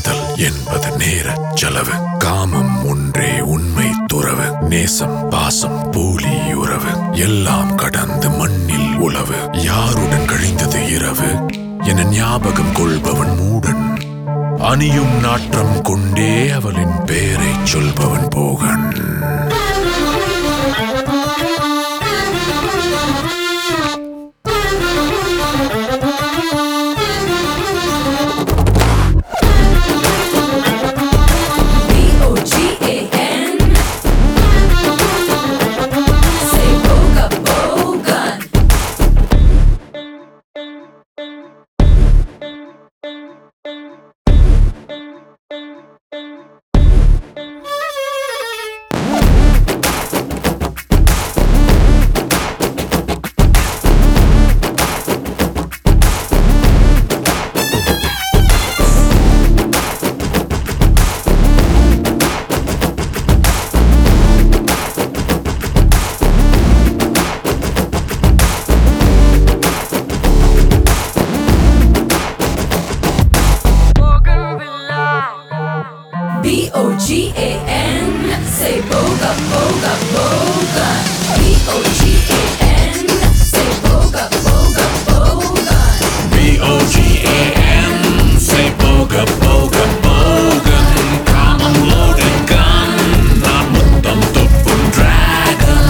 காதல் என்பது நேர செலவு. காமம் ஒன்றே உண்மை துறவு. நேசம் பாசம் போலி உறவு எல்லாம் கடந்து மண்ணில் உழவு. யாருடன் கழிந்தது இரவு என ஞாபகம் கொள்பவன் மூடன். அணியும் நாற்றம் கொண்டே அவளின் பெயரை சொல்பவன் Bogan. B-O-G-A-N, say boga, boga, boga. B-O-G-A-N, say boga, boga, boga. B-O-G-A-N, say boga, boga, boga. Common loaded gun, நான் முத்தம் துப்பும் dragon.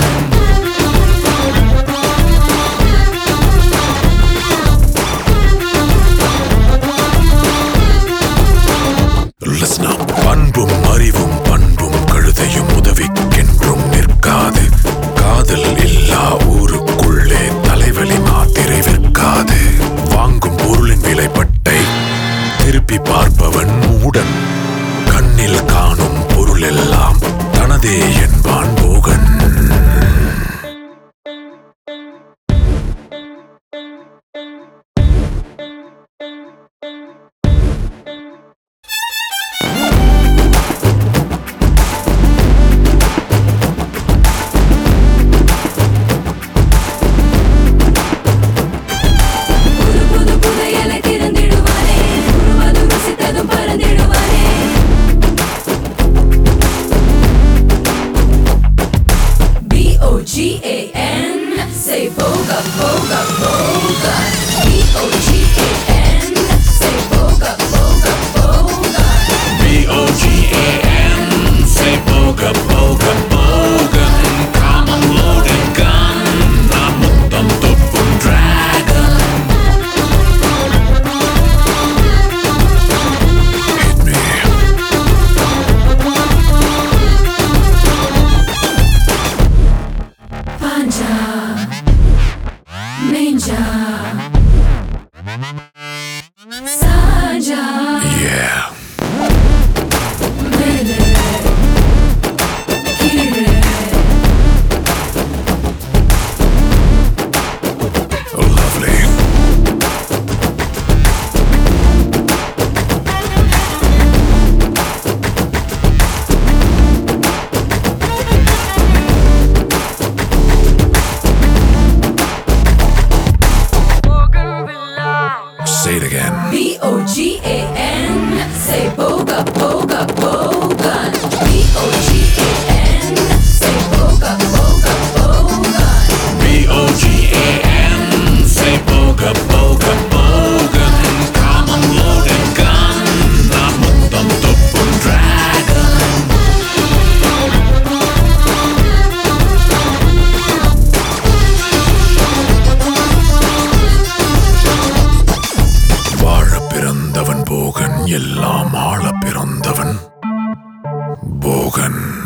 Listen up. அன்பும் அறிவும் பண்பும் கழுதையும் உதவிக்கென்றும் நிற்காது. காதல் இல்லா ஊருக்குள்ளே தலைவலி மாத்திரை விற்காது. வாங்கும் பொருளின் விலைப்பட்டை திருப்பி பார்ப்பவன் மூடன். கண்ணில் காணும் பொருள் எல்லாம் தனதே என்பான் Bogan. B-O-G-A-N, say boga, boga, boga. B-O-G-A-N, say boga, boga, boga. B-O-G-A-N, say boga, boga, boga. Common loaded gun, நான் முத்தம் துப்பும் dragon. Hit me. Panja, Ninja, Sanja, Yeah. Mene, Kire. Lovely. Say it again. B-O-G-A-N, say boga, boga, boga. B-O-G-A-N, say boga, boga, boga. B-O-G-A-N, say boga, boga, boga. Common loaded gun, நான் முத்தம் துப்பும் dragon. வாழ பிறந்தவன் போகன், எல்லாம் ஆள பிறந்தவன் போகன்.